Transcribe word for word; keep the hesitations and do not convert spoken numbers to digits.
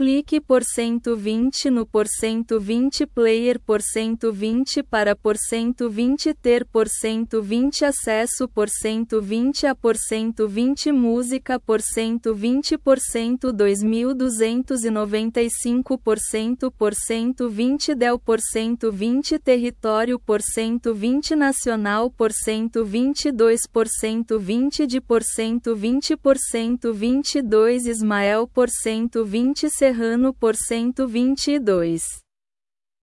clique por cento vinte no por cento vinte player por cento vinte para por cento vinte ter por cento vinte acesso por cento vinte a por cento vinte música por cento vinte por cento dois mil duzentos e noventa e cinco por cento por cento vinte del por cento vinte território por cento vinte nacional por cento vinte e dois por cento vinte de por cento vinte por cento vinte e dois Ismael por cento vinte Serrano por cento vinte e dois